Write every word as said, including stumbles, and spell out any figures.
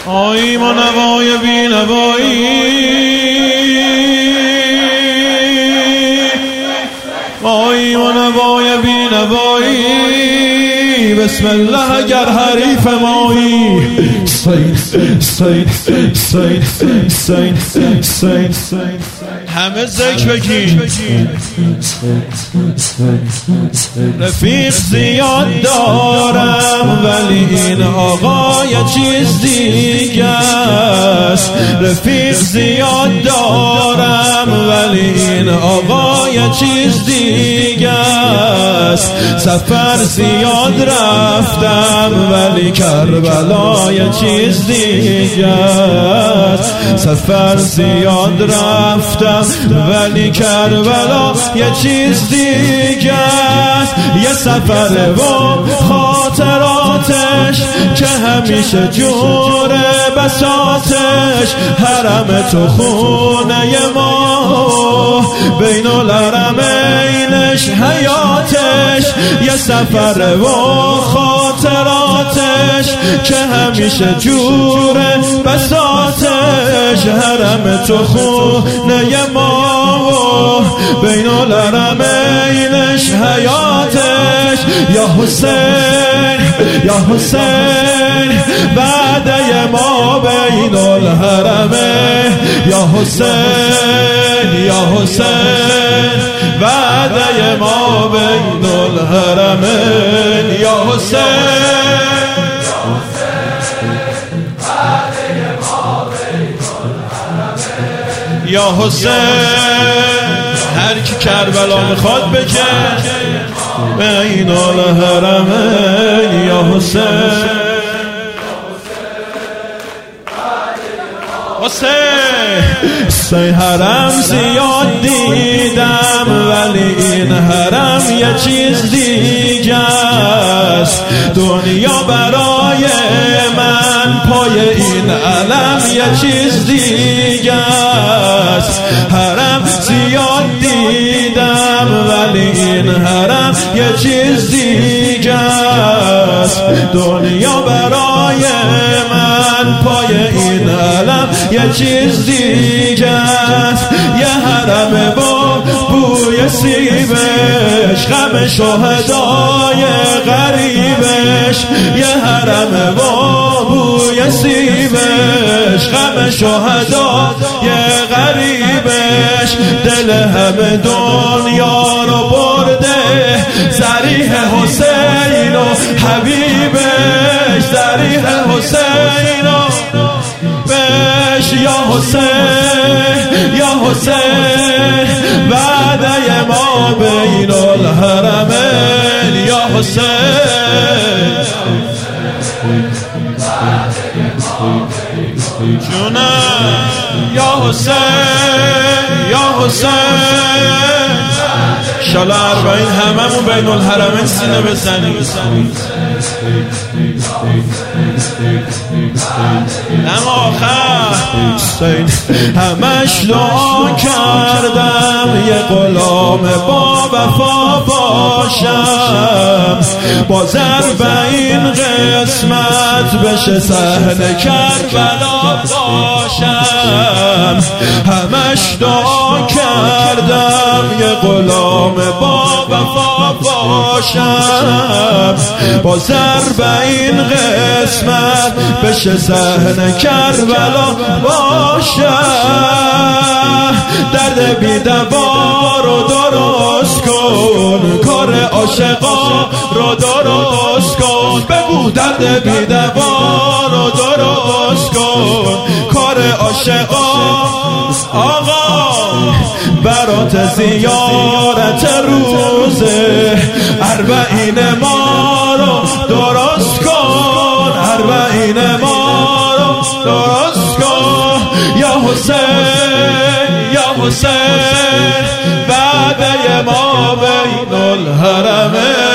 آی منوای بی نوایی، آی منوای بی نوایی، بسم الله اگر حریف مایی. سید سید سید سید سید سید همه ذکر بگین. رفیق زیاد دارم ولی این آقا یه چیز دیگه است. رفیق زیاد دارم ولی این آقا یه چیز دیگه است. سفر زیاد رفتم ولی کربلا یه چیز دیگه است. سفر زیاد رفتم ولی کربلا یه چیز دیگه است. یه سفر و خاطراتش که همیشه جوره بساتش. حرم تو خونه ما بین الحرمینش حیاتش. یه سفر و خاطراتش که همیشه جوره بساتش. حرم تو خونه ما بین الحرمینش حیاتش. یا حسین یا حسین وعده ما بین الحرمین. یا حسین یا حسین وعده ما بین الحرمین. یا حسین یا حسین هر کی کربلا میخواد بگه بین الحرمین. یا حسین حسین حسین حرم زیاد دیدم ولی این حرم یه چیز دیگه است. دنیا برای من پای این علم یه چیز دیگه است. حرم زیاد دیدم ولی این حرم یه چیز دیگه است. دنیا برای من پای این علم یه چیز دیگه است. یه حرم با بوی سیبش غم شهدای غریبش. یه حرم با بوی سیبش غم شهدای غریبش. دل همه دنیا رو برده ذریح حسین و حبیبش. ذریح حسین و بش. یا حسین یا حسین وعده ما بین الحرمین. یا حسین جونم. یا حسین یا حسین شالا اربعین هممون بین الحرمین سینه بزنیم. اما آخر همش دعا کردم یه غلام با وفا باشم. با ضربین قسمت بشه صحن کربلا باشم. همش دعا کردم یه غلام با وفا باشم. با ضربین قسمت بشه صحن کربلا باشم. درد بی دوا رو درست کن، کار عاشقا رو درست کن. بگو درد بی دوا رو درست کن، کار عاشقا. آقا برات زیارت روزه اربعین ما رو درست کن. اربعین ما رو درست کن. یا حسین یا حسین وعده ما بین الحرمین.